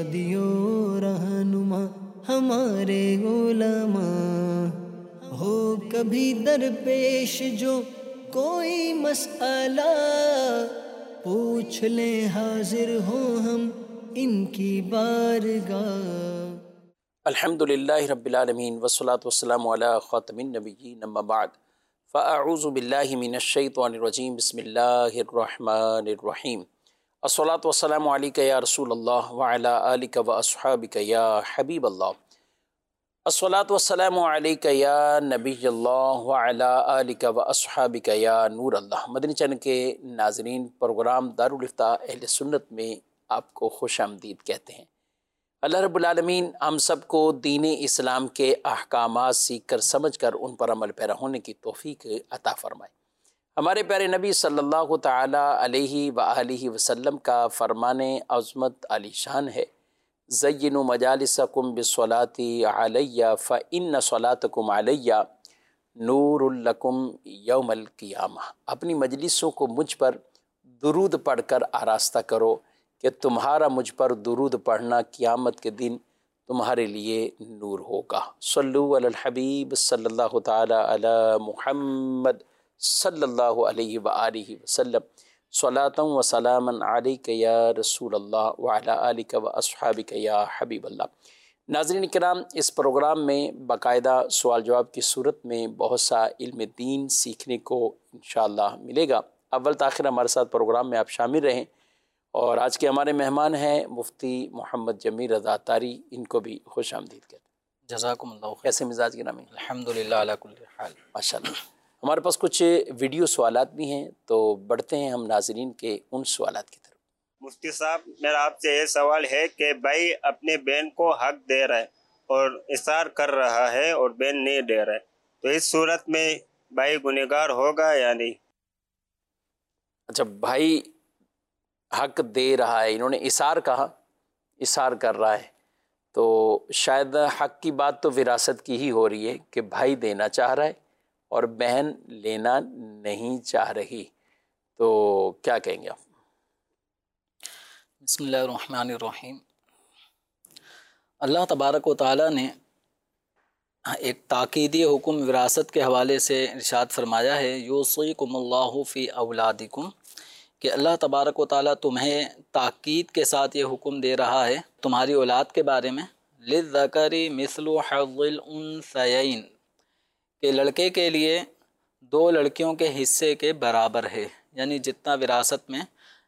दियो रहनुमा हमारे उलमा। हो कभी दरपेश जो कोई मसला, पूछ ले हाजिर हो हम इनकी बारगाह। अल्हम्दुलिल्लाहि रब्बिल आलमीन वस्सलातु वस्सलामु अला खातमिन नबिय्यीन अम्मा बाद फ़अऊज़ु बिल्लाहि मिनश शैतानिर रजीम बिस्मिल्लाहिर रहमानिर रहीम। अस्सलातु वस्सलामु अलैका या रसूलल्लाह व अला आलिका व अस्हाबिका या हबीबल्लाह। अस्सलातु वस्सलामु अलैका या नबिय्यल्लाह व अला आलिका व अस्हाबिका या नूरल्लाह। मदनी चैनल के नाज़रीन, प्रोग्राम दारुल इफ्ता अहले सुन्नत में आपको खुशामदीद कहते हैं। अल्लाह रब्बुल आलमीन हम सबको दीन इस्लाम के अहकामात सीख कर समझ कर उन पर अमल पैरा होने की तौफीक अता फ़रमाए। हमारे प्यारे नबी सल्लल्लाहु ताला अलैहि व आलिहि वसल्लम का फ़रमाने अज़मत आलीशान है, ज़य्यिनु मजालिसकुम बिस्सलाति अलैया फ़इन्न सलातकुम अलैया नूरुल लकुम यौमल क़ियामह। अपनी मजलिसों को मुझ पर दुरूद पढ़कर आरास्ता करो कि तुम्हारा मुझ पर दुरूद पढ़ना क़ियामत के दिन तुम्हारे लिए नूर होगा। सल्लु अलल हबीब सल्लल्लाहु ताला अला मुहम्मद सल्लल्लाहु अलैहि व आलिहि वसल्लम सलातन व सलामन अलैका या रसूलल्लाह व अला आलिका व अस्हाबिका या हबीबल्लाह। नाज़रीन किराम, इस प्रोग्राम में बाकायदा सवाल जवाब की सूरत में बहुत सा इल्म दीन सीखने को इंशाअल्लाह मिलेगा। अव्वल ताखिर हमारे साथ प्रोग्राम में आप शामिल रहें। और आज के हमारे मेहमान हैं मुफ्ती मोहम्मद जमीर रज़ा तारी, इनको भी खुश आमदीद कहते हैं। जज़ाकुमुल्लाह खैर। कैसे मिजाज की नामी? अल्हम्दुलिल्लाह अला कुल्ली हाल, माशाअल्लाह। हमारे पास कुछ वीडियो सवालात भी हैं, तो बढ़ते हैं हम नाज़रीन के उन सवालात की तरफ। मुफ्ती साहब, मेरा आपसे ये सवाल है कि भाई अपने बहन को हक दे रहा है और इसार कर रहा है और बहन नहीं दे रहा है, तो इस सूरत में भाई गुनहगार होगा या नहीं? अच्छा, भाई हक दे रहा है, इन्होंने इसार कहा, इसार कर रहा है, तो शायद हक की बात तो विरासत की ही हो रही है कि भाई देना चाह रहा है और बहन लेना नहीं चाह रही, तो क्या कहेंगे आप? बिस्मिल्लाहिर्रहमानिर्रहीम। अल्लाह तबारक व तआला ने एक ताकीदी हुक्म विरासत के हवाले से इरशाद फरमाया है, यूसीकुमुल्लाहु फ़ी औलादिकुम, कि अल्लाह तबारक व तआला तुम्हें ताकीद के साथ ये हुक्म दे रहा है तुम्हारी औलाद के बारे में, लिज़्ज़करी मिस्लु हज़्ज़िल उन्सयैन, कि लड़के के लिए दो लड़कियों के हिस्से के बराबर है। यानी जितना विरासत में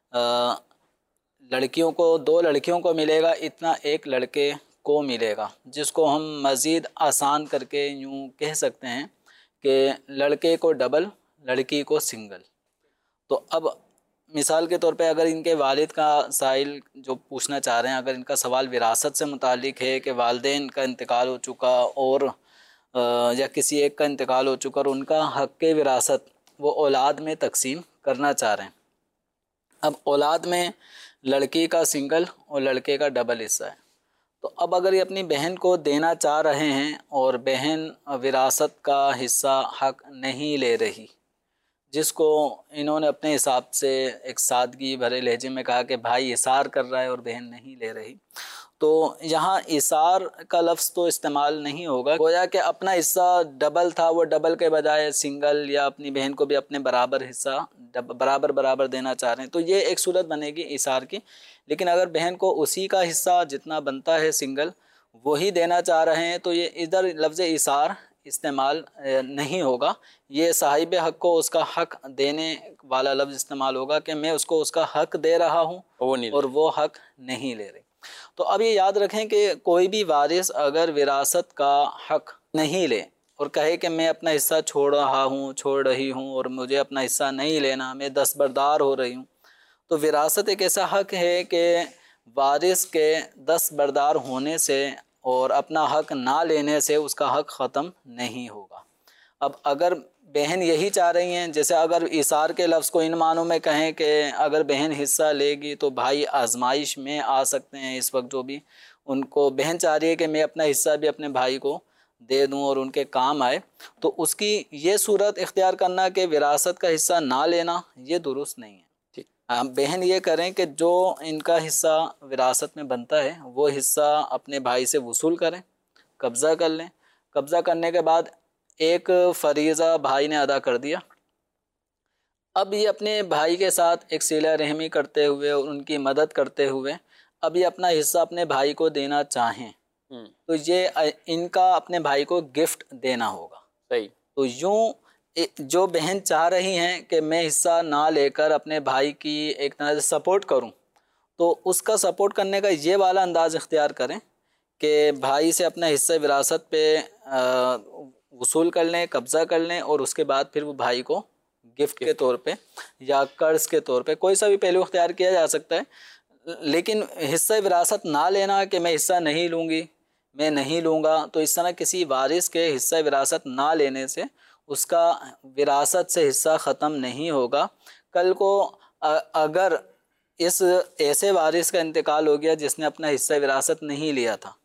लड़कियों को, दो लड़कियों को मिलेगा, इतना एक लड़के को मिलेगा, जिसको हम मज़ीद आसान करके यूँ कह सकते हैं कि लड़के को डबल, लड़की को सिंगल। तो अब मिसाल के तौर पे अगर इनके वालिद का साइल जो पूछना चाह रहे हैं, अगर इनका सवाल विरासत से मुतालिक है कि वालिदैन का इंतकाल हो चुका और या किसी एक का इंतकाल हो चुका और उनका हक़ विरासत वो औलाद में तकसीम करना चाह रहे हैं। अब औलाद में लड़की का सिंगल और लड़के का डबल हिस्सा है, तो अब अगर ये अपनी बहन को देना चाह रहे हैं और बहन विरासत का हिस्सा हक़ नहीं ले रही, जिसको इन्होंने अपने हिसाब से एक सादगी भरे लहजे में कहा कि भाई इसार कर रहा है और बहन नहीं ले रही, तो यहाँ इसार का लफ्ज़ तो इस्तेमाल नहीं होगा, गोया कि अपना हिस्सा डबल था वो डबल के बजाय सिंगल, या अपनी बहन को भी अपने बराबर हिस्सा बराबर बराबर देना चाह रहे हैं, तो ये एक सूरत बनेगी इसार की। लेकिन अगर बहन को उसी का हिस्सा जितना बनता है सिंगल वही देना चाह रहे हैं, तो ये इधर लफ्ज़ इसार इस्तेमाल नहीं होगा, ये साहिब हक़ को उसका हक़ देने वाला लफ्ज़ इस्तेमाल होगा कि मैं उसको उसका हक़ दे रहा हूँ और वो हक़ नहीं ले रही। तो अब ये याद रखें कि कोई भी वारिस अगर विरासत का हक़ नहीं ले और कहे कि मैं अपना हिस्सा छोड़ रहा हूँ, छोड़ रही हूँ और मुझे अपना हिस्सा नहीं लेना, मैं दस्तबरदार हो रही हूँ, तो विरासत एक ऐसा हक़ है कि वारिस के दस्तबरदार होने से और अपना हक़ ना लेने से उसका हक़ ख़त्म नहीं होगा। अब अगर बहन यही चाह रही हैं, जैसे अगर इसार के लफ्ज़ को इन मानों में कहें कि अगर बहन हिस्सा लेगी तो भाई आजमाइश में आ सकते हैं, इस वक्त जो भी उनको बहन चाह रही है कि मैं अपना हिस्सा भी अपने भाई को दे दूं और उनके काम आए, तो उसकी ये सूरत इख्तियार करना कि विरासत का हिस्सा ना लेना ये दुरुस्त नहीं है। बहन ये करें कि जो इनका हिस्सा विरासत में बनता है वो हिस्सा अपने भाई से वसूल करें, कब्ज़ा कर लें। कब्ज़ा करने के बाद एक फरीज़ा भाई ने अदा कर दिया, अब ये अपने भाई के साथ एक सिला रहमी करते हुए और उनकी मदद करते हुए अब ये अपना हिस्सा अपने भाई को देना चाहें तो ये इनका अपने भाई को गिफ्ट देना होगा। सही। तो यूँ जो बहन चाह रही हैं कि मैं हिस्सा ना लेकर अपने भाई की एक तरह से सपोर्ट करूं, तो उसका सपोर्ट करने का ये वाला अंदाज़ इख्तियार करें कि भाई से अपना हिस्सा विरासत पे वसूल कर लें, कब्ज़ा कर लें और उसके बाद फिर वो भाई को गिफ्ट के तौर पे या कर्ज के तौर पे कोई सा भी पहलू इख्तियार किया जा सकता है। लेकिन हिस्सा विरासत ना लेना कि मैं हिस्सा नहीं लूँगी, मैं नहीं लूँगा, तो इस तरह किसी वारिस के हिस्सा विरासत ना लेने से उसका विरासत से हिस्सा ख़त्म नहीं होगा। कल को अगर इस ऐसे वारिस का इंतकाल हो गया जिसने अपना हिस्सा विरासत नहीं लिया था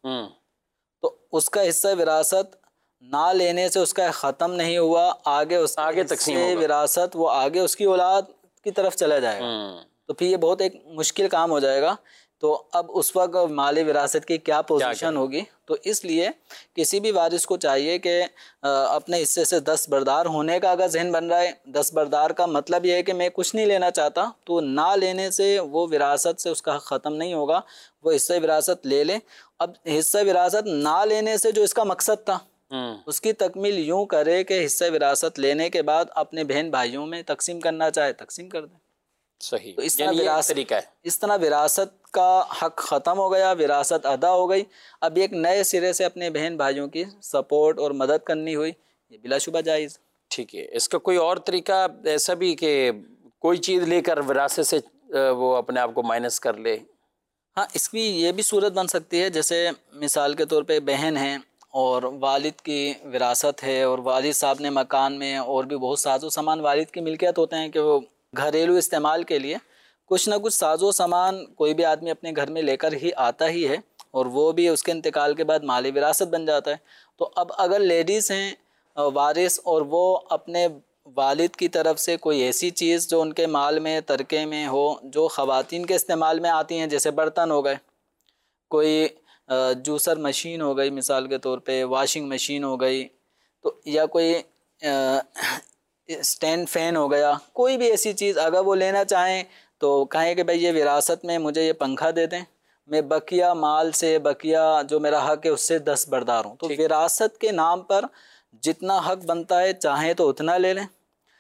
तो उसका हिस्सा विरासत ना लेने से उसका ख़त्म नहीं हुआ, आगे तकसीम विरासत वो आगे उसकी औलाद की तरफ चला जाएगा, तो फिर ये बहुत एक मुश्किल काम हो जाएगा। तो अब उस वक्त माली विरासत की क्या पोजीशन होगी, तो इसलिए किसी भी वारिस को चाहिए कि अपने हिस्से से दस्तबरदार होने का अगर जहन बन रहा है, दस्तबरदार का मतलब ये है कि मैं कुछ नहीं लेना चाहता, तो ना लेने से वो विरासत से उसका ख़त्म नहीं होगा, वो हिस्सा विरासत ले लें। अब हिस्सा विरासत ना लेने से जो इसका मकसद था उसकी तकमील यूँ करे कि हिस्सा विरासत लेने के बाद अपने बहन भाइयों में तकसीम करना चाहे तकसीम कर दें। सही। तो इस तरह विरासत का हक ख़त्म हो गया, विरासत अदा हो गई। अब एक नए सिरे से अपने बहन भाइयों की सपोर्ट और मदद करनी हुई, ये बिलाशुबा जायज़। ठीक है। इसका कोई और तरीका ऐसा भी कि कोई चीज़ लेकर विरासत से वो अपने आप को माइनस कर ले? हाँ, इसकी ये भी सूरत बन सकती है, जैसे मिसाल के तौर पे बहन हैं और वालिद की विरासत है और वालिद साहब ने मकान में और भी बहुत साजो सामान वालिद की मिल्कियत होते हैं कि वो घरेलू इस्तेमाल के लिए कुछ ना कुछ साजो सामान कोई भी आदमी अपने घर में लेकर ही आता ही है और वो भी उसके इंतकाल के बाद माली विरासत बन जाता है। तो अब अगर लेडीज़ हैं वारिस और वो अपने वालिद की तरफ से कोई ऐसी चीज़ जो उनके माल में तरके में हो, जो ख़वातीन के इस्तेमाल में आती हैं, जैसे बर्तन हो गए, कोई जूसर मशीन हो गई मिसाल के तौर पे, वॉशिंग मशीन हो गई, तो या कोई स्टैंड फ़ैन हो गया, कोई भी ऐसी चीज़ अगर वो लेना चाहें तो कहें कि भाई ये विरासत में मुझे ये पंखा दे दें, मैं बकिया माल से, बकिया जो मेरा हक है उससे दस्तबरदार हूँ। तो विरासत के नाम पर जितना हक बनता है चाहें तो उतना ले लें,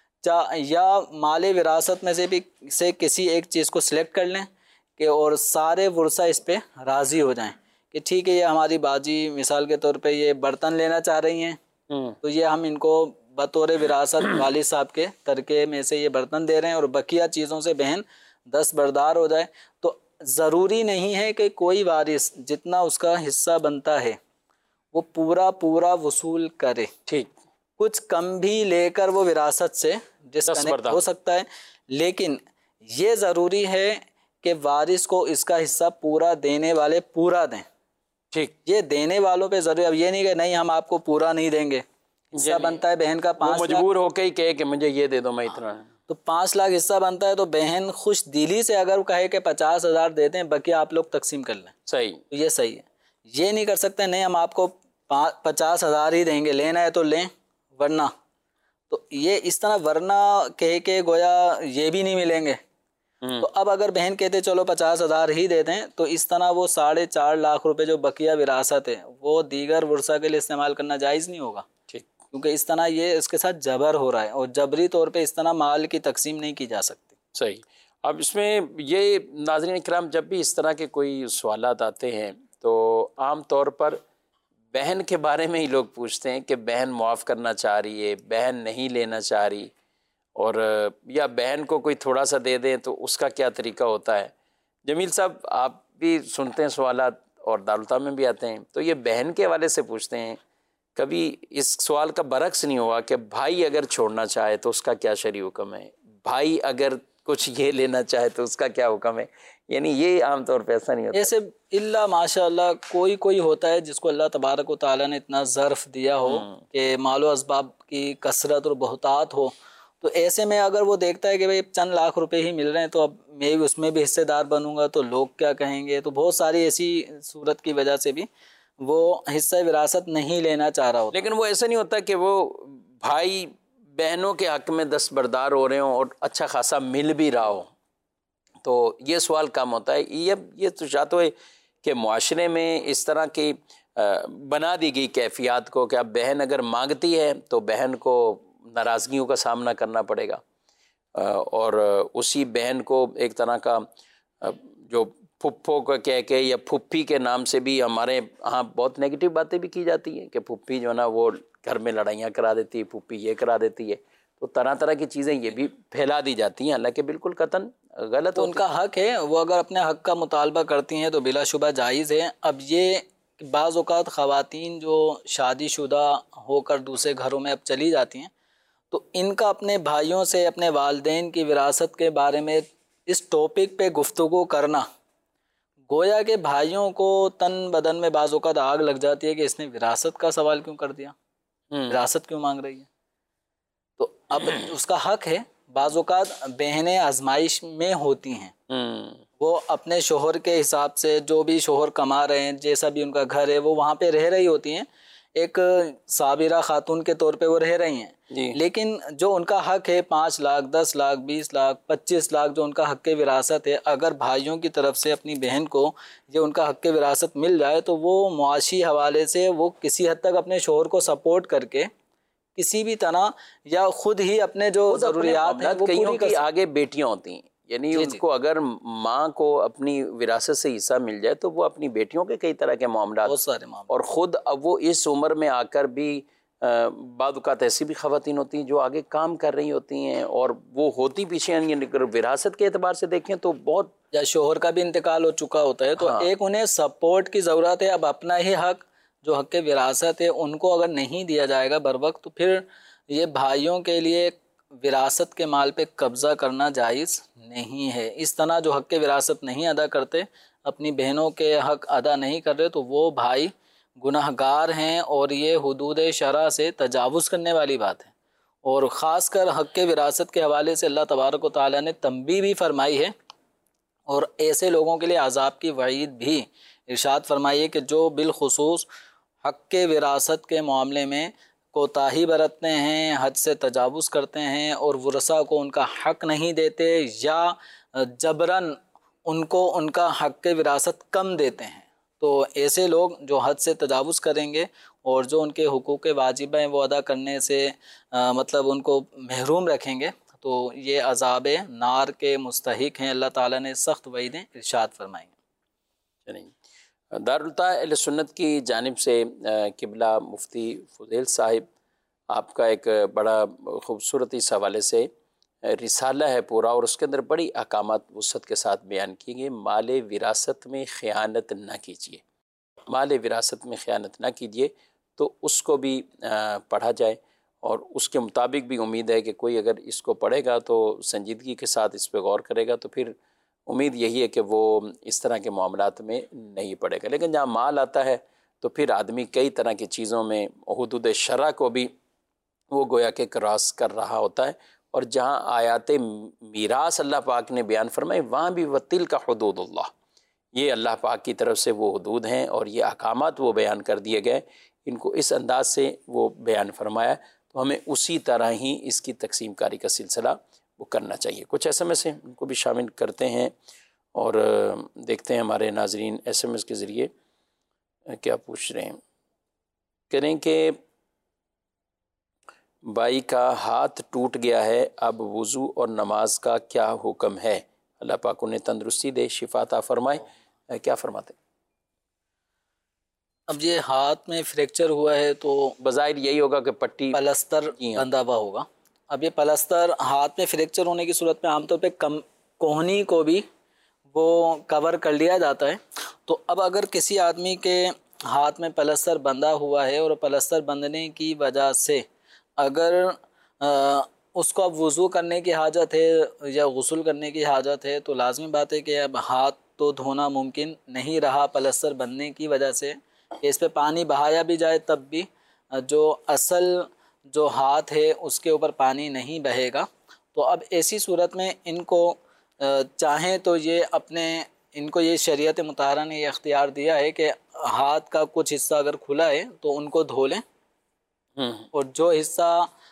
या माले विरासत में से किसी एक चीज़ को सिलेक्ट कर लें कि और सारे वर्सा इस पर राज़ी हो जाएं कि ठीक है ये हमारी बाजी मिसाल के तौर पे ये बर्तन लेना चाह रही हैं, तो ये हम इनको बतौर विरासत वालिद साहब के तरके में से ये बर्तन दे रहे हैं और बकिया चीज़ों से बहन दस्तबरदार हो जाए। तो ज़रूरी नहीं है कि कोई वारिस जितना उसका हिस्सा बनता है वो पूरा वसूल करे, ठीक, कुछ कम भी लेकर वो विरासत से डिस्कनेक्ट हो सकता है, लेकिन ये ज़रूरी है कि वारिस को इसका हिस्सा पूरा देने वाले पूरा दें। ठीक, ये देने वालों पे ज़रूरी, अब ये नहीं कि नहीं हम आपको पूरा नहीं देंगे, हिस्सा बनता है बहन का 5 लाख, मजबूर होकर ही कहे कि मुझे ये दे दो मैं इतना, तो 5 लाख हिस्सा बनता है तो बहन खुश दिली से अगर कहे कि 50,000 दे दें, बाकी आप लोग तकसीम कर लें, सही, तो ये सही है। ये नहीं कर सकते नहीं हम आपको 50,000 ही देंगे, लेना है तो लें वरना, तो ये इस तरह वरना कह के गोया ये भी नहीं मिलेंगे। तो अब अगर बहन कहते चलो 50,000 ही दे दें, तो इस तरह वो 4.5 लाख रुपए जो बकिया विरासत है वो दीगर वर्सा के लिए इस्तेमाल करना जायज़ नहीं होगा, ठीक, क्योंकि इस तरह ये इसके साथ जबर हो रहा है और जबरी तौर पे इस तरह माल की तकसीम नहीं की जा सकती। सही। अब इसमें ये नाज़रीन इकराम, जब भी इस तरह के कोई सवालात आते हैं तो आम तौर पर बहन के बारे में ही लोग पूछते हैं कि बहन मुआफ़ करना चाह रही है, बहन नहीं लेना चाह रही, और या बहन को कोई थोड़ा सा दे दें तो उसका क्या तरीका होता है। जमील साहब, आप भी सुनते हैं सवालात और दारुल्ता में भी आते हैं, तो ये बहन के हवाले से पूछते हैं, कभी इस सवाल का बरक्स नहीं हुआ कि भाई अगर छोड़ना चाहे तो उसका क्या शरई हुक्म है, भाई अगर कुछ ये लेना चाहे तो उसका क्या हुक्म है? यानी ये आमतौर पे ऐसा नहीं होता। ऐसे इल्ला माशाअल्लाह कोई होता है जिसको अल्लाह तबारक व तआला ने इतना ज़र्फ़ दिया हो कि मालो असबाब की कसरत और बहुतात हो, तो ऐसे में अगर वो देखता है कि भाई चंद लाख रुपए ही मिल रहे हैं तो अब मैं भी उसमें भी हिस्सेदार बनूंगा तो लोग क्या कहेंगे, तो बहुत सारी ऐसी सूरत की वजह से भी वो हिस्सा विरासत नहीं लेना चाह रहा होता। लेकिन वो ऐसा नहीं होता कि वो भाई बहनों के हक में दस्तबरदार हो रहे हों और अच्छा खासा मिल भी रहा हो, तो ये सवाल कम होता है। ये तो चाहते हुए कि मुआशरे में इस तरह की बना दी गई कैफियत को कि अब बहन अगर मांगती है तो बहन को नाराज़गियों का सामना करना पड़ेगा, और उसी बहन को एक तरह का जो फुफ्फो को कह के या फुफ्फी के नाम से भी हमारे यहाँ बहुत नेगेटिव बातें भी की जाती हैं कि फुफ्फी जो है ना वो घर में लड़ाइयाँ करा देती है, फुफ्फी ये करा देती है, तो तरह तरह की चीज़ें ये भी फैला दी जाती हैं, हालांकि बिल्कुल कतन गलत। तो उनका हक है, वो अगर अपने हक का मुतालबा करती हैं तो बिलाशुबा जायज़ है। अब ये बाज़ औक़ात ख़वातीन जो शादीशुदा होकर दूसरे घरों में अब चली जाती हैं तो इनका अपने भाइयों से, अपने वालिदैन की विरासत के बारे में इस टॉपिक पे गुफ्तगू करना, गोया के भाइयों को तन बदन में बाज़ औक़ात आग लग जाती है कि इसने विरासत का सवाल क्यों कर दिया, विरासत क्यों मांग रही है। तो अब उसका हक है। बाज़ औक़ात बहनें आजमाइश में होती हैं, वो अपने शोहर के हिसाब से जो भी शोहर कमा रहे हैं, जैसा भी उनका घर है वो वहाँ पे रह रही होती हैं, एक साबिरा खातून के तौर पे वो रह रही हैं, लेकिन जो उनका हक है 5 लाख 10 लाख 20 लाख 25 लाख जो उनका हक विरासत है, अगर भाइयों की तरफ से अपनी बहन को ये उनका हक विरासत मिल जाए तो वो मुआशी हवाले से वो किसी हद तक अपने शोहर को सपोर्ट करके किसी भी तरह या खुद ही अपने जो ज़रूरियात हैं वो पूरी कर। आगे बेटियां होती हैं, यानी उनको अगर माँ को अपनी विरासत से हिस्सा मिल जाए तो वो अपनी बेटियों के कई तरह के मामला, बहुत सारे मामले, और ख़ुद अब वो इस उम्र में आकर भी बाद औक़ात ऐसी भी ख़वातीन होती हैं जो आगे काम कर रही होती हैं और वो होती पीछे, अगर विरासत के एतबार से देखें तो बहुत, या शोहर का भी इंतकाल हो चुका होता है तो एक उन्हें सपोर्ट की ज़रूरत है। अब अपना ही हक जो हक विरासत है उनको अगर नहीं दिया जाएगा बर वक्त तो फिर ये भाइयों के लिए विरासत के माल पे कब्ज़ा करना जायज़ नहीं है। इस तरह जो हक विरासत नहीं अदा करते, अपनी बहनों के हक अदा नहीं कर रहे, तो वो भाई गुनाहगार हैं और ये हुदूद शरा से तजावुज़ करने वाली बात है। और ख़ास कर हक विरासत के हवाले से अल्लाह तबारक व तआला ने तंबीह भी फरमाई है और ऐसे लोगों के लिए अज़ाब की वईद भी इरशाद फरमाई है कि जो बिलखुसूस हक विरासत के मामले में कोताही बरतते हैं, हद से तजावुज़ करते हैं और वरसा को उनका हक नहीं देते या जबरन उनको उनका हक विरासत कम देते हैं, तो ऐसे लोग जो हद से तजावुज़ करेंगे और जो उनके हुकूक वाजिब हैं वो अदा करने से मतलब उनको महरूम रखेंगे, तो ये अज़ाब नार के मुस्तहिक हैं। अल्लाह ताला ने सख्त वईदें इरशाद फरमाई। चलिए, दारुल अहले सुन्नत की जानिब से किबला मुफ्ती फुज़ैल साहिब आपका एक बड़ा ख़ूबसूरत इस हवाले से रिसाला है पूरा, और उसके अंदर बड़ी अहकामात वुसअत के साथ बयान किए गए। माले विरासत में ख़यानत ना कीजिए, माले विरासत में ख़यानत ना कीजिए, तो उसको भी पढ़ा जाए और उसके मुताबिक भी उम्मीद है कि कोई अगर इसको पढ़ेगा तो संजीदगी के साथ इस पर गौर करेगा तो फिर उम्मीद यही है कि वो इस तरह के मामलात में नहीं पड़ेगा। लेकिन जहाँ माल आता है तो फिर आदमी कई तरह की चीज़ों में हुदूद शरा को भी वो गोया के क्रॉस कर रहा होता है, और जहाँ आयात मीरास अल्लाह पाक ने बयान फरमाए वहाँ भी वतिल का हुदूदुल्लाह, ये अल्लाह पाक की तरफ से वो हुदूद हैं और ये अहकामात वो बयान कर दिए गए, इनको इस अंदाज से वो बयान फरमाया, तो हमें उसी तरह ही इसकी तकसीम कारी का सिलसिला वो करना चाहिए। कुछ SMS हैं उनको भी शामिल करते हैं और देखते हैं हमारे नाजरीन SMS के ज़रिए क्या पूछ रहे हैं। करें कि भाई का हाथ टूट गया है, अब वज़ू और नमाज का क्या हुक्म है? अल्लाह पाक उन्हें तंदुरुस्ती दे, शिफा अता फरमाए। क्या फरमाते? अब ये हाथ में फ्रैक्चर हुआ है तो बज़ाहिर यही होगा कि पट्टी पलस्तर बंधा हुआ होगा। अब ये पलस्तर हाथ में फ्रैक्चर होने की सूरत में आमतौर पे कोहनी को भी वो कवर कर लिया जाता है। तो अब अगर किसी आदमी के हाथ में पलस्तर बंधा हुआ है और पलस्तर बंधने की वजह से अगर उसको अब वज़ू करने की हाजत है या गुस्ल करने की हाजत है, तो लाजमी बात है कि अब हाथ तो धोना मुमकिन नहीं रहा पलस्तर बंधने की वजह से। इस पे पानी बहाया भी जाए तब भी जो असल जो हाथ है उसके ऊपर पानी नहीं बहेगा। तो अब ऐसी सूरत में इनको चाहें तो ये इनको ये शरीयत मुताहरा ने ये अख्तियार दिया है कि हाथ का कुछ हिस्सा अगर खुला है तो उनको धो लें, और जो हिस्सा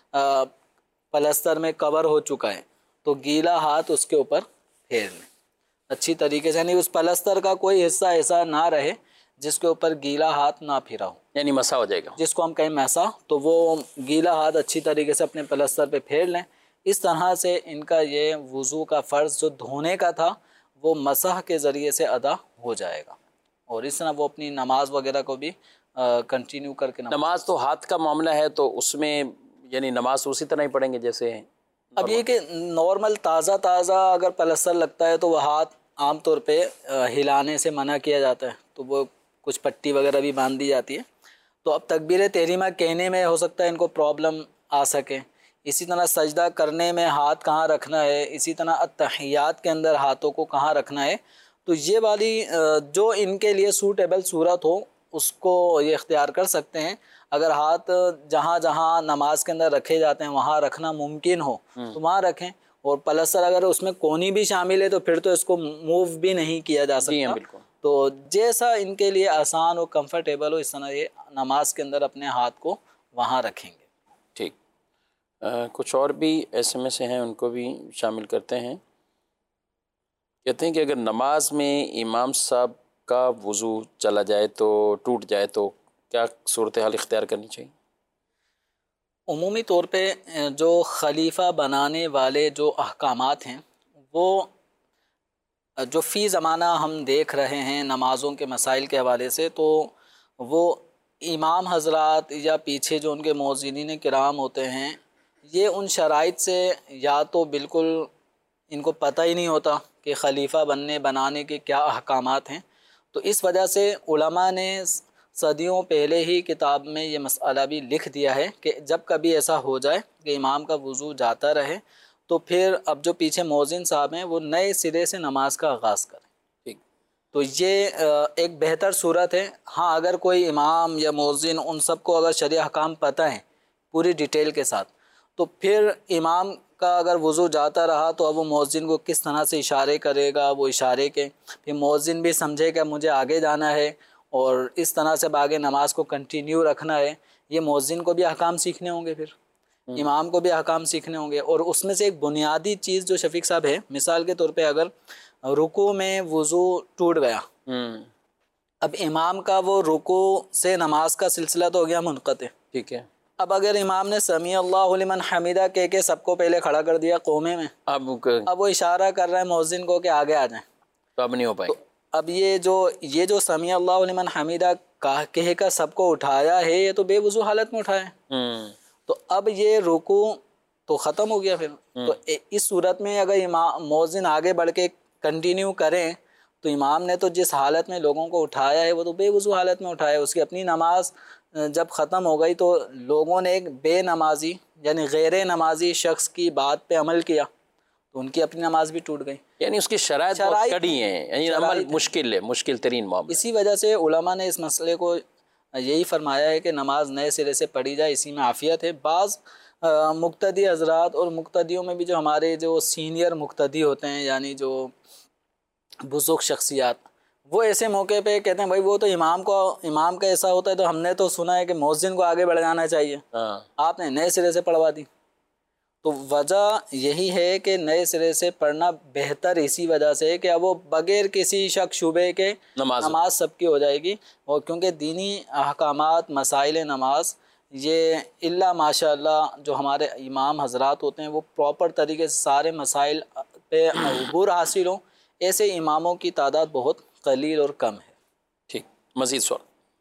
पलस्तर में कवर हो चुका है तो गीला हाथ उसके ऊपर फेर लें अच्छी तरीके से, यानी उस पलस्तर का कोई हिस्सा ऐसा ना रहे जिसके ऊपर गीला हाथ ना फिरा हो, यानी मसा हो जाएगा, जिसको हम कहें मैसा। तो वो गीला हाथ अच्छी तरीके से अपने पलस्तर पे फेर लें। इस तरह से इनका ये वज़ू का फ़र्ज़ जो धोने का था वो मसह के ज़रिए से अदा हो जाएगा, और इस तरह वो अपनी नमाज वगैरह को भी कंटिन्यू करके नमाज तो हाथ का मामला है तो उसमें यानी नमाज उसी तरह ही पढ़ेंगे जैसे। अब ये कि नॉर्मल ताज़ा अगर पलस्तर लगता है तो वह हाथ आम तौर पे हिलाने से मना किया जाता है, तो वो कुछ पट्टी वगैरह भी बांध दी जाती है। तो अब तकबीर तहरीमा कहने में हो सकता है इनको प्रॉब्लम आ सके। इसी तरह सजदा करने में हाथ कहाँ रखना है, इसी तरह अत्तहियात के अंदर हाथों को कहाँ रखना है, तो ये वाली जो इनके लिए सूटेबल सूरत हो उसको ये इख्तियार कर सकते हैं। अगर हाथ जहाँ जहाँ नमाज के अंदर रखे जाते हैं वहाँ रखना मुमकिन हो तो वहाँ रखें, और पलस्तर अगर उसमें कोनी भी शामिल है तो फिर तो इसको मूव भी नहीं किया जा सकता। बिल्कुल। तो जैसा इनके लिए आसान और कंफर्टेबल हो इस तरह ये नमाज के अंदर अपने हाथ को वहाँ रखेंगे। ठीक। कुछ और भी SMS हैं उनको भी शामिल करते हैं। कहते हैं कि अगर नमाज में इमाम साहब का वज़ू चला जाए तो टूट जाए तो क्या सूरत हाल इख्तियार करनी चाहिए? उमूमी तौर पे जो खलीफा बनाने वाले जो अहकामात हैं वो जो फ़ी ज़माना हम देख रहे हैं नमाज़ों के मसाइल के हवाले से, तो वो इमाम हज़रात या पीछे जो उनके मौज़िनीन किराम होते हैं ये उन शराइत से या तो बिल्कुल इनको पता ही नहीं होता कि खलीफा बनाने के क्या अहकामात हैं। तो इस वजह से उलमा ने सदियों पहले ही किताब में ये मसला भी लिख दिया है कि जब कभी ऐसा हो जाए कि इमाम का वज़ू जाता रहे तो फिर अब जो पीछे मौज़िन साहब हैं वो नए सिरे से नमाज का आगाज़ करें। ठीक। तो ये एक बेहतर सूरत है। हाँ, अगर कोई इमाम या मौज़िन उन सबको अगर शरिया अहकाम पता है पूरी डिटेल के साथ, तो फिर इमाम का अगर वज़ू जाता रहा तो अब वो मौज़िन को किस तरह से इशारे करेगा, वो इशारे के फिर मौज़िन भी समझेगा मुझे आगे जाना है और इस तरह से आगे नमाज को कंटिन्यू रखना है। ये मौज़िन को भी अहकाम सीखने होंगे, फिर इमाम को भी अहकाम सीखने होंगे। और उसमें से एक बुनियादी चीज़ जो शफीक साहब है, मिसाल के तौर पे अगर रुकू में वज़ू टूट गया, अब इमाम का वो रुकू से नमाज का सिलसिला तो हो गया मुनक़ते। ठीक है। अब अगर इमाम ने समी अल्लाहु लिमन हमीदा कह के सबको पहले खड़ा कर दिया कौमे में, अब वो इशारा कर रहा है मौज़िन को कि आगे आ जाएं, तो अब नहीं हो पाएगा। तो अब ये जो समी अल्लाहु लिमन हमीदा कह कर सबको उठाया है ये तो बेवज़ू हालत में उठाया है। तो अब ये रुकू तो ख़त्म हो गया फिर। तो इस सूरत में अगर इमाम मौज़िन आगे बढ़ के कंटिन्यू करें तो इमाम ने तो जिस हालत में लोगों को उठाया है वो तो बेवज़ू हालत में उठाया। उसकी अपनी नमाज जब ख़त्म हो गई तो लोगों ने एक बेनमाजी यानी गैर नमाजी शख्स की बात पे अमल किया तो उनकी अपनी नमाज भी टूट गई। यानी उसकी शराइत बहुत कड़ी है, यानी अमल मुश्किल तरीन मामला। इसी वजह से उलमा ने इस मसले को यही फरमाया है कि नमाज नए सिरे से पढ़ी जाए, इसी में आफ़ियत है। बाज़ मुक्तदी हज़रात और मुक्तदियों में भी जो हमारे जो सीनियर मुक्तदी होते हैं यानी जो बुज़ुर्ग शख्सियात, वो ऐसे मौके पे कहते हैं भाई वो तो इमाम का ऐसा होता है तो हमने तो सुना है कि मौज़िन को आगे बढ़ जाना चाहिए, आपने नए सिरे से पढ़वा दी। तो वजह यही है कि नए सिरे से पढ़ना बेहतर इसी वजह से है कि अब वो बग़ैर किसी शक शुबे के नमाज सबकी हो जाएगी। और क्योंकि दीनी अहकामात मसाइल नमाज ये इल्ला माशाअल्लाह जो हमारे इमाम हज़रात होते हैं वो प्रॉपर तरीके से सारे मसाइल पे अबूर हासिल हो, ऐसे इमामों की तादाद बहुत कलील और कम है। ठीक। मज़ीद सवाल?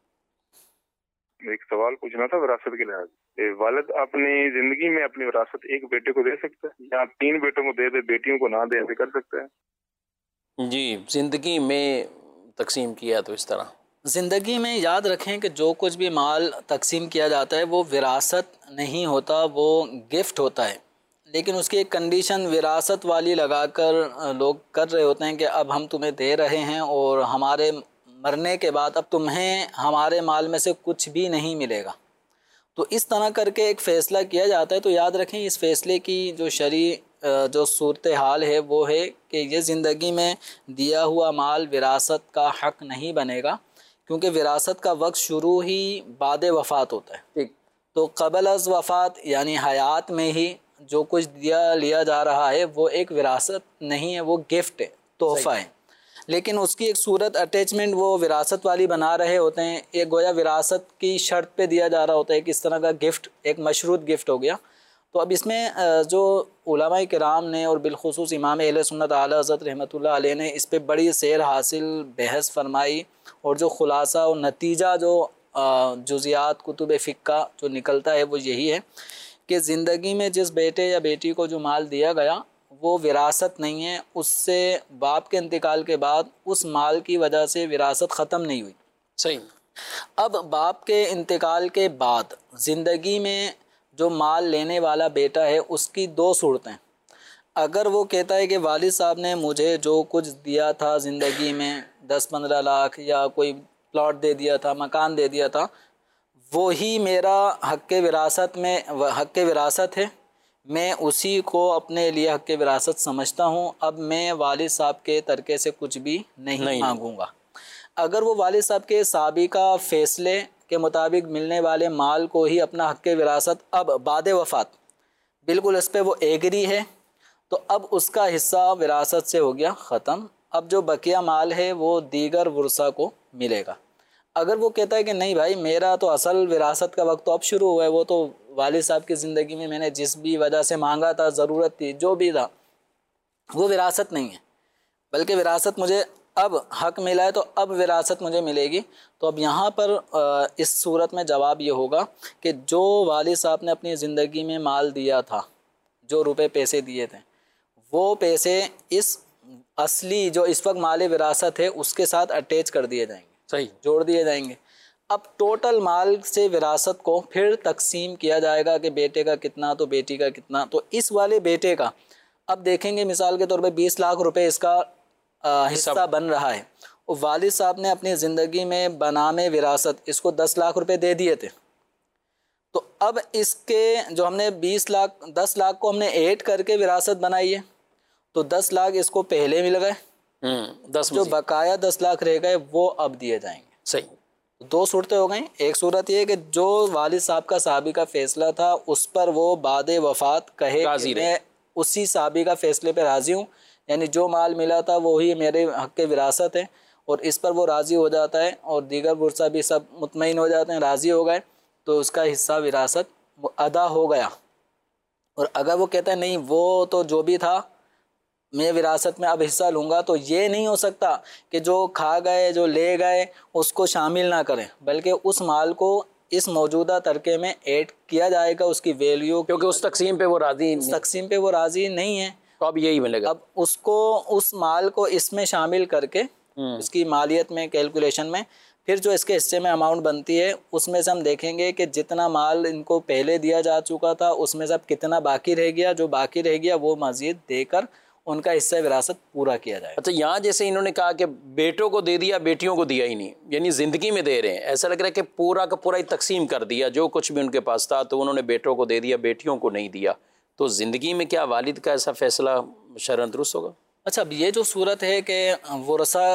एक सवाल पूछना था विरासत के लिहाज। वालिद अपनी जिंदगी में अपनी विरासत एक बेटे को दे सकता है या 3 बेटों को दे बेटियों को ना दे, ऐसे कर सकता है? जी, ज़िंदगी में तकसीम किया तो इस तरह ज़िंदगी में याद रखें कि जो कुछ भी माल तकसीम किया जाता है वो विरासत नहीं होता, वो गिफ्ट होता है। लेकिन उसकी एक कंडीशन विरासत वाली लगाकर लोग कर रहे होते हैं कि अब हम तुम्हें दे रहे हैं और हमारे मरने के बाद अब तुम्हें हमारे माल में से कुछ भी नहीं मिलेगा। तो इस तरह करके एक फ़ैसला किया जाता है। तो याद रखें इस फ़ैसले की जो शरई जो सूरत हाल है वो है कि ये ज़िंदगी में दिया हुआ माल विरासत का हक़ नहीं बनेगा, क्योंकि विरासत का वक्त शुरू ही बाद वफ़ात होता है। ठीक। तो क़बल अज़ वफ़ात यानी हयात में ही जो कुछ लिया जा रहा है वो एक विरासत नहीं है, वो गिफ्ट है, तोहफ़ा है। लेकिन उसकी एक सूरत अटैचमेंट वो विरासत वाली बना रहे होते हैं, एक गोया विरासत की शर्त पे दिया जा रहा होता है, किस तरह का गिफ्ट, एक मशरूत गिफ्ट हो गया। तो अब इसमें जो उलमाए किराम ने और बिलखुसूस इमाम अहले सुन्नत आला हज़रत रहमतुल्लाह अलैह ने इस पे बड़ी सैर हासिल बहस फरमाई, और जो खुलासा और नतीजा जो जुज़ियात कुतुब फ़िक़्ह जो निकलता है वो यही है कि ज़िंदगी में जिस बेटे या बेटी को जो माल दिया गया वो विरासत नहीं है, उससे बाप के इंतकाल के बाद उस माल की वजह से विरासत ख़त्म नहीं हुई। सही। अब बाप के इंतकाल के बाद ज़िंदगी में जो माल लेने वाला बेटा है उसकी दो सूरतें। अगर वो कहता है कि वालिद साहब ने मुझे जो कुछ दिया था ज़िंदगी में 10-15 लाख या कोई प्लॉट दे दिया था, मकान दे दिया था, वो ही मेरा हक़ विरासत में हक़ विरासत है, मैं उसी को अपने लिए हक़ विरासत समझता हूँ, अब मैं वालिद साहब के तरके से कुछ भी नहीं मांगूंगा। अगर वो वालिद साहब के साबिका फ़ैसले के मुताबिक मिलने वाले माल को ही अपना हक़ विरासत अब बाद वफ़ात बिल्कुल इस पर वो एग्री है, तो अब उसका हिस्सा विरासत से हो गया ख़त्म। अब जो बकिया माल है वो दीगर वरसा को मिलेगा। अगर वो कहता है कि नहीं भाई मेरा तो असल विरासत का वक्त तो अब शुरू हुआ है, वो तो वालिद साहब की ज़िंदगी में मैंने जिस भी वजह से मांगा था, ज़रूरत थी, जो भी था, वो विरासत नहीं है, बल्कि विरासत मुझे अब हक़ मिला है तो अब विरासत मुझे मिलेगी। तो अब यहाँ पर इस सूरत में जवाब ये होगा कि जो वालिद साहब ने अपनी ज़िंदगी में माल दिया था, जो रुपए पैसे दिए थे, वो पैसे इस असली जो इस वक्त माल विरासत है उसके साथ अटैच कर दिए जाएंगे, सही, जोड़ दिए जाएंगे। अब टोटल माल से विरासत को फिर तकसीम किया जाएगा कि बेटे का कितना तो बेटी का कितना। तो इस वाले बेटे का अब देखेंगे मिसाल के तौर पे 20 लाख रुपए इसका हिस्सा बन रहा है, और वालिद साहब ने अपनी ज़िंदगी में बनामे विरासत इसको 10 लाख रुपए दे दिए थे। तो अब इसके जो हमने 10 लाख को हमने ऐड करके विरासत बनाई है, तो 10 लाख इसको पहले मिल गए, 10 जो बकाया 10 लाख रह गए वो अब दिए जाएंगे। सही। दो सूरतें हो गई। एक सूरत ये कि जो वालिद साहब का साबिका फ़ैसला था उस पर वो बाद वफ़ात कहे कि मैं उसी साबिका फ़ैसले पे राज़ी हूँ, यानी जो माल मिला था वही मेरे हक़ विरासत है, और इस पर वो राज़ी हो जाता है और दीगर वरसा भी सब मुतमईन हो जाते हैं, राज़ी हो गए, तो उसका हिस्सा विरासत वो अदा हो गया। और अगर वो कहता है नहीं वो तो जो भी था मैं विरासत में अब हिस्सा लूँगा, तो ये नहीं हो सकता कि जो खा गए जो ले गए उसको शामिल ना करें, बल्कि उस माल को इस मौजूदा तरके में ऐड किया जाएगा, उसकी वैल्यू, क्योंकि उस तकसीम पे वो राज़ी नहीं है, तो अब यही मिलेगा। अब उसको उस माल को इसमें शामिल करके इसकी मालियत में कैलकुलेशन में फिर जो इसके हिस्से में अमाउंट बनती है उसमें से हम देखेंगे कि जितना माल इनको पहले दिया जा चुका था उसमें से अब कितना बाकी रह गया, जो बाकी रह गया वो मज़ीद देकर उनका हिस्सा विरासत पूरा किया जाए। अच्छा, यहाँ जैसे इन्होंने कहा कि बेटों को दे दिया बेटियों को दिया ही नहीं, यानी ज़िंदगी में दे रहे हैं, ऐसा लग रहा है कि पूरा का पूरा ही तकसीम कर दिया, जो कुछ भी उनके पास था तो उन्होंने बेटों को दे दिया, बेटियों को नहीं दिया। तो ज़िंदगी में क्या वालिद का ऐसा फ़ैसला शरअन दुरुस्त होगा? अच्छा, अब ये जो सूरत है कि वरसा,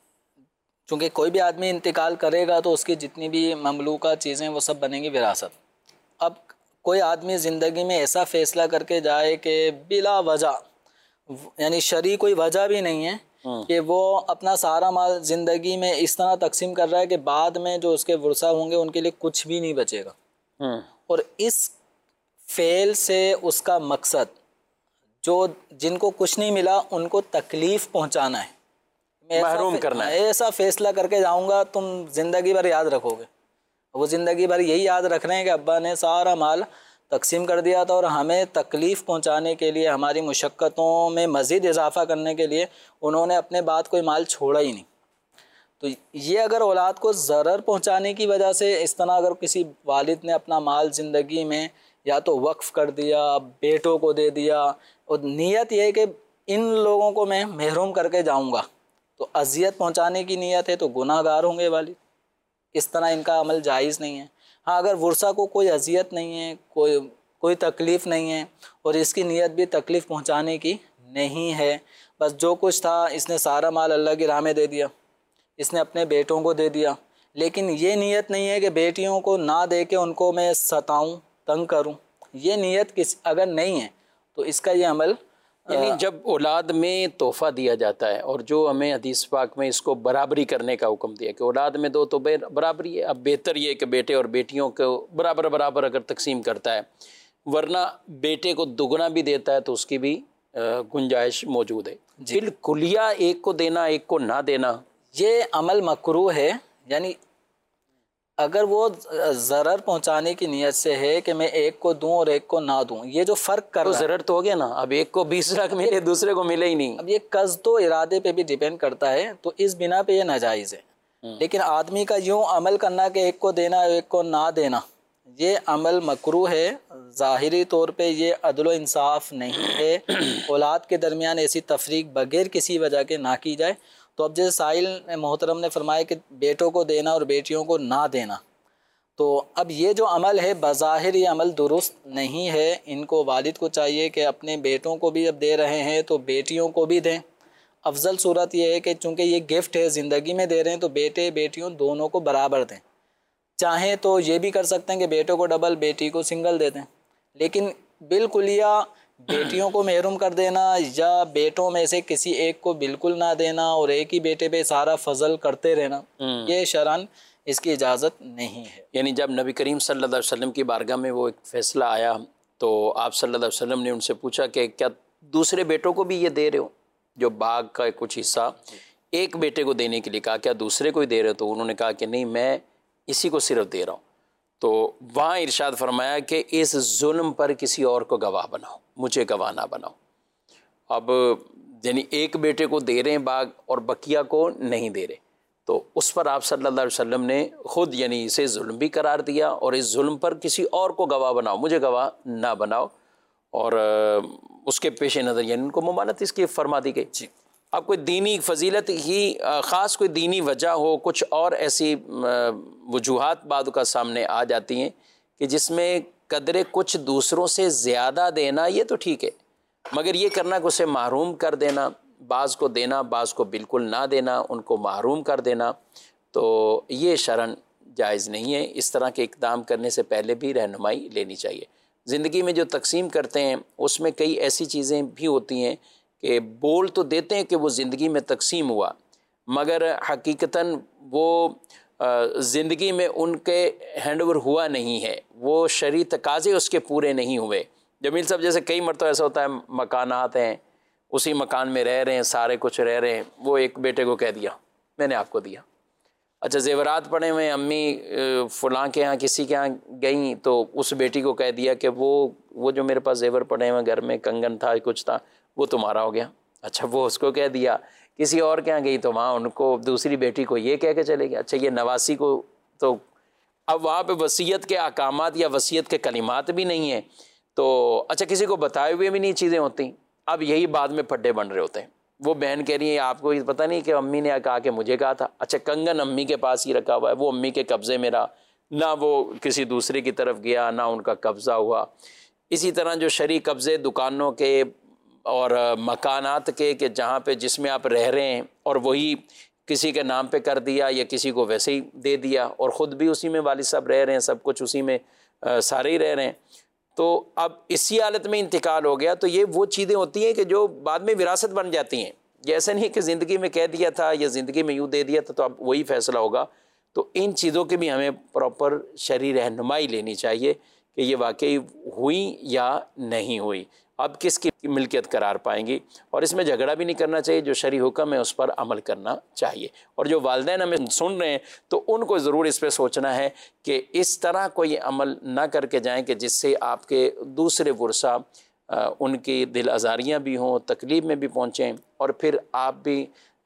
चूँकि कोई भी आदमी इंतकाल करेगा तो उसकी जितनी भी ममलूका चीज़ें वो सब बनेंगी विरासत। अब कोई आदमी ज़िंदगी में ऐसा फ़ैसला करके जाए कि बिला वजह, यानी शरई कोई वजह भी नहीं है कि वो अपना सारा माल ज़िंदगी में इस तरह तकसीम कर रहा है कि बाद में जो उसके वरसा होंगे उनके लिए कुछ भी नहीं बचेगा, और इस फ़ेल से उसका मकसद जो जिनको कुछ नहीं मिला उनको तकलीफ़ पहुंचाना है, महरूम करना है, ऐसा फ़ैसला करके जाऊंगा तुम ज़िंदगी भर याद रखोगे। वो ज़िंदगी भर यही याद रख रहे हैं कि अब्बा ने सारा माल तकसीम कर दिया था और हमें तकलीफ़ पहुंचाने के लिए, हमारी मुशक्क़तों में मज़ीद इजाफ़ा करने के लिए उन्होंने अपने बाद कोई माल छोड़ा ही नहीं। तो ये अगर औलाद को ज़रर पहुंचाने की वजह से इस तरह अगर किसी वालिद ने अपना माल ज़िंदगी में या तो वक्फ़ कर दिया, बेटों को दे दिया, और नीयत यह है कि इन लोगों को मैं महरूम करके जाऊंगा, तो अज़ियत पहुंचाने की नीयत है तो गुनाहगार होंगे वालिद। इस तरह इनका अमल जायज़ नहीं है। हाँ, अगर वर्षा को कोई अजियत नहीं है, कोई तकलीफ़ नहीं है और इसकी नीयत भी तकलीफ़ पहुंचाने की नहीं है, बस जो कुछ था इसने सारा माल अल्लाह की राह में दे दिया, इसने अपने बेटों को दे दिया, लेकिन ये नीयत नहीं है कि बेटियों को ना दे के उनको मैं सताऊं, तंग करूं, ये नीयत अगर नहीं है तो इसका ये अमल, यानी जब औलाद में तोहफ़ा दिया जाता है, और जो हमें हदीस पाक में इसको बराबरी करने का हुक्म दिया कि औलाद में दो तो बराबरी है। अब बेहतर ये कि बेटे और बेटियों को बराबर बराबर अगर तकसीम करता है, वरना बेटे को दुगना भी देता है तो उसकी भी गुंजाइश मौजूद है। बिल्कुलिया एक को देना एक को ना देना ये अमल मकरूह है। यानी अगर वो ज़रर पहुंचाने की नीयत से है कि मैं एक को दूं और एक को ना दूं, ये जो फ़र्क कर रहा है, ज़रर तो हो गया ना। अब एक को 20 लाख मिले, दूसरे को मिले ही नहीं। अब ये कज़्द तो इरादे पे भी डिपेंड करता है, तो इस बिना पे ये नाजायज़ है। लेकिन आदमी का यूँ अमल करना कि एक को देना एक को ना देना, ये अमल मकरूह है। ज़ाहिरी तौर पे ये अदल व इंसाफ नहीं है। औलाद के दरमियान ऐसी तफरीक बग़ैर किसी वजह के ना की जाए। तो अब जैसे साहिल मोहतरम ने फरमाया कि बेटों को देना और बेटियों को ना देना, तो अब ये जो अमल है बज़ाहिर ये अमल दुरुस्त नहीं है। इनको वालिद को चाहिए कि अपने बेटों को भी अब दे रहे हैं तो बेटियों को भी दें। अफजल सूरत ये है कि चूँकि ये गिफ्ट है, ज़िंदगी में दे रहे हैं, तो बेटे बेटियों दोनों को बराबर दें। चाहें तो ये भी कर सकते हैं कि बेटों को डबल, बेटी को सिंगल दे दें, लेकिन बिल्कुल या बेटियों को महरूम कर देना या बेटों में से किसी एक को बिल्कुल ना देना और एक ही बेटे पे सारा फजल करते रहना, ये शरअन इसकी इजाज़त नहीं है। यानी जब नबी करीम सल्लल्लाहु अलैहि वसल्लम की बारगाह में वो एक फ़ैसला आया तो आप सल्लल्लाहु अलैहि वसल्लम ने उनसे पूछा कि क्या दूसरे बेटों को भी ये दे रहे हो, जो बाग का कुछ हिस्सा एक बेटे को देने के लिए कहा, क्या दूसरे को ही दे रहे हो? तो उन्होंने कहा कि नहीं, मैं इसी को सिर्फ दे रहा हूँ। तो वहाँ इरशाद फरमाया कि इस जुल्म पर किसी और को गवाह बनाओ, मुझे गवाह ना बनाओ। अब यानी एक बेटे को दे रहे हैं बाग और बकिया को नहीं दे रहे, तो उस पर आप सल्लल्लाहु अलैहि वसल्लम ने ख़ुद यानी इसे जुल्म भी करार दिया और इस जुल्म पर किसी और को गवाह बनाओ, मुझे गवाह ना बनाओ। और उसके पेश नज़र यानी उनको मुमानत इसकी फरमा दी गई। जी, अब कोई दीनी फजीलत ही ख़ास कोई दीनी वजह हो, कुछ और ऐसी वजूहात बाद का सामने आ जाती हैं कि जिसमें कदरे कुछ दूसरों से ज़्यादा देना ये तो ठीक है, मगर ये करना कि उसे महरूम कर देना, बाज़ को देना बाज़ को बिल्कुल ना देना, उनको महरूम कर देना, तो ये शरन जायज़ नहीं है। इस तरह के इक़दाम करने से पहले भी रहनुमाई लेनी चाहिए। ज़िंदगी में जो तकसीम करते हैं उसमें कई ऐसी चीज़ें भी होती हैं कि बोल तो देते हैं कि वो ज़िंदगी में तकसीम हुआ, मगर हकीकतन वो ज़िंदगी में उनके हैंडओवर हुआ नहीं है, वो शरई तकाज़े उसके पूरे नहीं हुए। जमील साहब, जैसे कई मरतबा ऐसा होता है, मकानात हैं, उसी मकान में रह रहे हैं, सारे कुछ रह रहे हैं, वो एक बेटे को कह दिया मैंने आपको दिया। अच्छा, ज़ेवरात पड़े हुए, अम्मी फ़लाँ के यहाँ किसी के यहाँ गई तो उस बेटी को कह दिया कि वो जो मेरे पास ज़ेवर पड़े हुए घर में, कंगन था कुछ था, वो तुम्हारा हो गया। अच्छा, वो उसको कह दिया। किसी और के यहाँ गई तो वहाँ उनको दूसरी बेटी को ये कह के चले गए। अच्छा, ये नवासी को, तो अब वहाँ पे वसीयत के अहकामात या वसीयत के कलिमात भी नहीं है, तो अच्छा किसी को बताए हुए भी नहीं चीज़ें होती। अब यही बाद में फड्डे बन रहे होते हैं। वो बहन कह रही है आपको ये पता नहीं कि अम्मी ने कहा कि मुझे कहा था। अच्छा, कंगन अम्मी के पास ही रखा हुआ है, वो अम्मी के कब्ज़े में रहा, ना वो किसी दूसरे की तरफ गया, ना उनका कब्ज़ा हुआ। इसी तरह जो शरई कब्ज़े दुकानों के और मकानात के कि जहाँ पे जिसमें आप रह रहे हैं और वही किसी के नाम पे कर दिया या किसी को वैसे ही दे दिया और ख़ुद भी उसी में वालिद साहब रह रहे हैं, सब कुछ उसी में सारे ही रह रहे हैं, तो अब इसी हालत में इंतकाल हो गया। तो ये वो चीज़ें होती हैं कि जो बाद में विरासत बन जाती हैं। ये ऐसा नहीं कि ज़िंदगी में कह दिया था या ज़िंदगी में यूँ दे दिया था तो अब वही फ़ैसला होगा। तो इन चीज़ों की भी हमें प्रॉपर शरई रहनुमाई लेनी चाहिए कि ये वाकई हुई या नहीं हुई, अब किसकी मिल्कियत करार पाएंगी। और इसमें झगड़ा भी नहीं करना चाहिए, जो शरई हुक्म है उस पर अमल करना चाहिए। और जो वालिदैन हमें सुन रहे हैं तो उनको ज़रूर इस पर सोचना है कि इस तरह कोई अमल ना करके जाएं कि जिससे आपके दूसरे वर्सा उनकी दिल आज़ारियाँ भी हों, तकलीफ़ में भी पहुँचें और फिर आप भी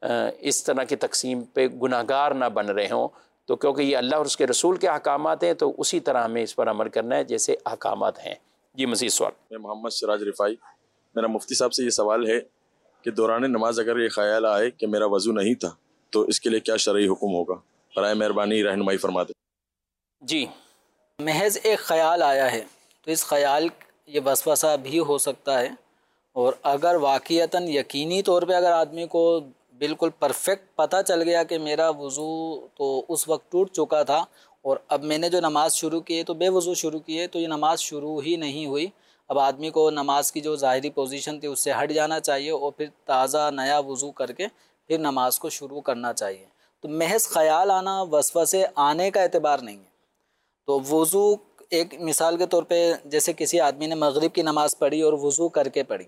इस तरह की तकसीम पे गुनाहगार ना बन रहे हों। तो क्योंकि ये अल्लाह और उसके रसूल के अहकामात हैं, तो उसी तरह हमें इस पर अमल करना है जैसे अहकामात हैं। जी, मज़ीद सवाल। मैं मोहम्मद सिराज रिफ़ाई, मेरा मुफ्ती साहब से ये सवाल है कि दौरान नमाज अगर ये ख्याल आए कि मेरा वज़ू नहीं था तो इसके लिए क्या शरई हुक्म होगा? बराए मेहरबानी रहनुमाई फरमा दें। जी, महज एक ख़याल आया है तो इस ख़याल ये वसवसा भी हो सकता है, और अगर वाक़ियतन यकीनी तौर पे अगर आदमी को बिल्कुल परफेक्ट पता चल गया कि मेरा वज़ू तो उस वक्त टूट चुका था और अब मैंने जो नमाज़ शुरू की है तो बेवज़ू शुरू की है, तो ये नमाज़ शुरू ही नहीं हुई। अब आदमी को नमाज की जो ज़ाहिरी पोजीशन थी उससे हट जाना चाहिए और फिर ताज़ा नया वज़ू करके फिर नमाज को शुरू करना चाहिए। तो महज ख़याल आना वसवसे आने का एतबार नहीं है। तो वज़ू एक मिसाल के तौर पे जैसे किसी आदमी ने मगरिब की नमाज़ पढ़ी और वज़ू करके पढ़ी,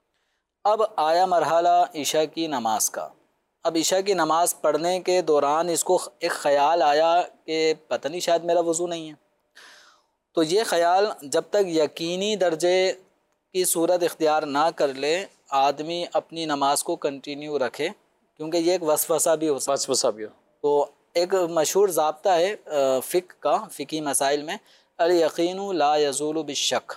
अब आया मरहला इशा की नमाज का। अब इशा की नमाज़ पढ़ने के दौरान इसको एक ख़याल आया कि पता नहीं शायद मेरा वज़ू नहीं है, तो ये ख़याल जब तक यकीनी दर्जे की सूरत इख्तियार ना कर ले आदमी अपनी नमाज को कंटिन्यू रखे, क्योंकि ये एक वसवसा भी हो सकता है। तो एक मशहूर ज़ाब्ता है फ़िक़्ह का, फ़िक़ही मसाइल में, अल यकीनु ला यज़ूलु बिश्शक,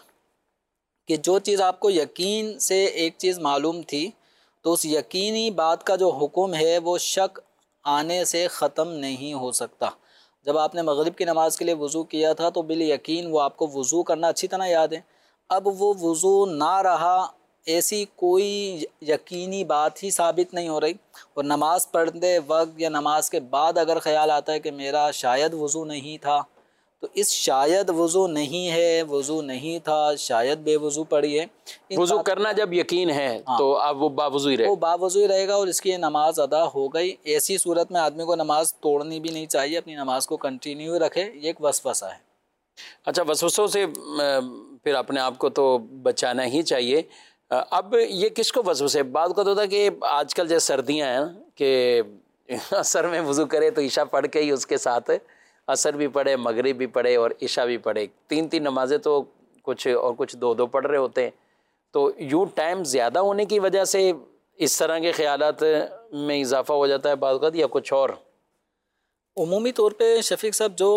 कि जो चीज़ आपको यकीन से एक चीज़ मालूम थी तो उस यकीनी बात का जो हुक्म है वो शक आने से ख़त्म नहीं हो सकता। जब आपने मगरिब की नमाज़ के लिए वज़ू किया था तो बिल यकीन वो आपको वज़ू करना अच्छी तरह याद है। अब वो वज़ू ना रहा, ऐसी कोई यकीनी बात ही साबित नहीं हो रही, और नमाज़ पढ़ते वक्त या नमाज के बाद अगर ख़याल आता है कि मेरा शायद वज़ू नहीं था, तो इस शायद वज़ू नहीं है, वज़ू नहीं था, शायद बेवज़ू पड़ी है, वज़ू करना जब यकीन है तो अब वो बावज़ू ही रहेगा, वो बावज़ू ही रहेगा और इसकी नमाज अदा हो गई। ऐसी सूरत में आदमी को नमाज तोड़नी भी नहीं चाहिए, अपनी नमाज को कंटिन्यू रखे। ये एक वसवसा है। अच्छा, वसवसों से फिर अपने आप को तो बचाना ही चाहिए। अब ये किसको वसवसे? बात का तो होता कि आजकल जैसे सर्दियाँ हैं कि असर में वज़ू करे तो ईशा पढ़ के ही उसके साथ असर भी पढ़े, मगरिब भी पढ़े और ईशा भी पढ़े, 3-3 नमाज़ें तो कुछ और कुछ 2-2 पढ़ रहे होते हैं। तो यूँ टाइम ज़्यादा होने की वजह से इस तरह के ख़यालात में इजाफ़ा हो जाता है बात का, या कुछ और? उमूमी तौर पे शफीक साहब जो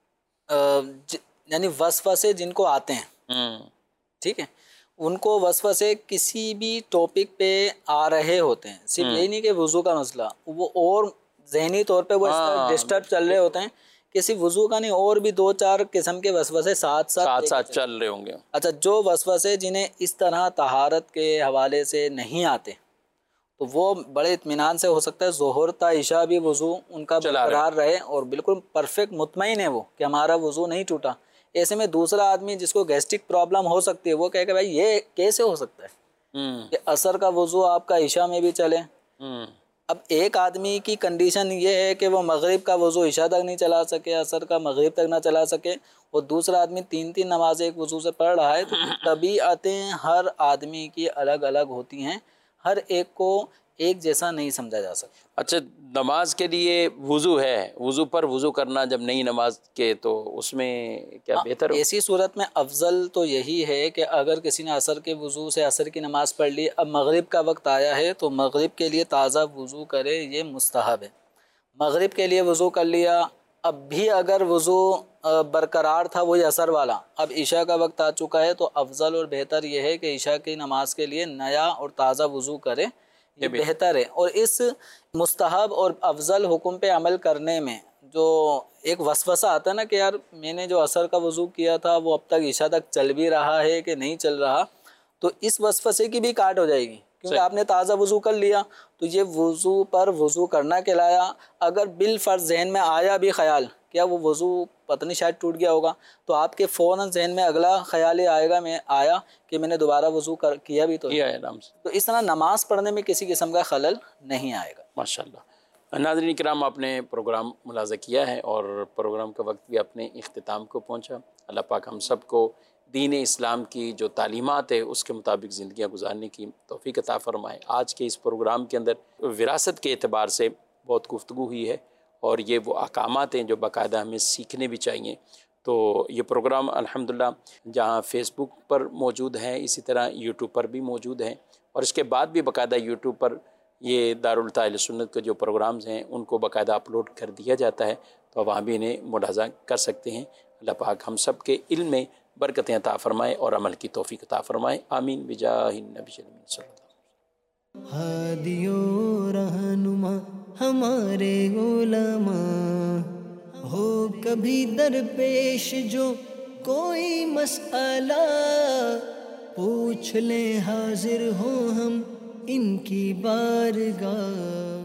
यानी वसवसे जिनको आते हैं, ठीक है, उनको वसवसे किसी भी टॉपिक पे आ रहे होते हैं। सिर्फ यही नहीं कि वज़ू का मसला, वो और ज़हनी तौर पे वो डिस्टर्ब चल रहे होते हैं, किसी वज़ू का नहीं, और भी 2-4 किस्म के वसवसे साथ साथ चल रहे होंगे। अच्छा, जो वसवसे जिन्हें इस तरह तहारत के हवाले से नहीं आते तो वो बड़े इत्मीनान से हो सकता है ज़ोहर ता इशा भी वज़ू उनका बरकरार रहे और बिल्कुल परफेक्ट मुतमईन है वो कि हमारा वज़ू नहीं टूटा। ऐसे में दूसरा आदमी जिसको गैस्ट्रिक प्रॉब्लम हो सकती है वो कहेगा भाई ये कैसे हो सकता है कि असर का वज़ू आपका इशा में भी चले। अब एक आदमी की कंडीशन ये है कि वो मगरिब का वज़ू इशा तक नहीं चला सके, असर का मगरिब तक ना चला सके, और दूसरा आदमी 3-3 नमाज़ें एक वज़ू से पढ़ रहा है। तो तबीअतें हर आदमी की अलग अलग होती हैं, हर एक को एक जैसा नहीं समझा जा सकता। अच्छा, नमाज के लिए वज़ू है, वज़ू पर वज़ू करना जब नई नमाज के, तो उसमें क्या बेहतर हो? ऐसी सूरत में अफजल तो यही है कि अगर किसी ने असर के वज़ू से असर की नमाज़ पढ़ ली, अब मगरिब का वक्त आया है तो मगरिब के लिए ताज़ा वज़ू करे, ये मुस्तहब है। मगरिब के लिए वज़ू कर लिया, अब भी अगर वज़ू बरकरार था वही असर वाला, अब इशा का वक्त आ चुका है, तो अफजल और बेहतर यह है कि इशा की नमाज के लिए नया और ताज़ा वज़ू करे, ये बेहतर है। और इस मुस्तहब और अफजल हुक्म पे अमल करने में जो एक वसवसा आता है ना कि यार मैंने जो असर का वज़ू किया था वो अब तक इशा तक चल भी रहा है कि नहीं चल रहा, तो इस वसवसे की भी काट हो जाएगी, क्योंकि आपने ताज़ा वज़ू कर लिया तो ये वज़ू पर वज़ू करना कहलाया। अगर बिल फ़र्ज़ जहन में आया भी ख्याल क्या वो वज़ू पता नहीं शायद टूट गया होगा, तो आपके फ़ौरन जहन में अगला ख्याल आएगा मैं आया कि मैंने दोबारा वज़ू किया भी तो आराम से, तो इस तरह नमाज पढ़ने में किसी किस्म का खलल नहीं आएगा। माशाअल्लाह। नाज़रीन किराम, आपने प्रोग्राम मुलाज़ा किया है और प्रोग्राम का वक्त भी अपने इख्तिताम को पहुँचा। अल्लाह पाक हम सब को दीन इस्लाम की जो तालीमात है उसके मुताबिक ज़िंदगियाँ गुजारने की तौफ़ीक़ अता फ़रमाए। आज के इस प्रोग्राम के अंदर विरासत के एतबार से बहुत गुफ्तगू हुई है और ये वो अहकामात हैं जो बाकायदा हमें सीखने भी चाहिए। तो ये प्रोग्राम अल्हम्दुलिल्लाह जहाँ फ़ेसबुक पर मौजूद है, इसी तरह यूट्यूब पर भी मौजूद है, और इसके बाद भी बाकायदा यूट्यूब पर ये दारुल तालीम सुन्नत के जो प्रोग्राम्स हैं उनको बाकायदा अपलोड कर दिया जाता है, तो वहाँ भी इन्हें मुलाज़ा कर सकते हैं। अल्लाह पाक हम सब के इल्म में बरकतें अता फ़रमाए और अमल की तौफ़ीक़ अता फ़रमाए। आमीन बिजाहिन नबी सल्लल्लाहु अलैहि वसल्लम। हादियो रहनुमा हमारे उलमा हो कभी दरपेश जो कोई मसला पूछ ले, हाजिर हो हम इनकी बारगाह।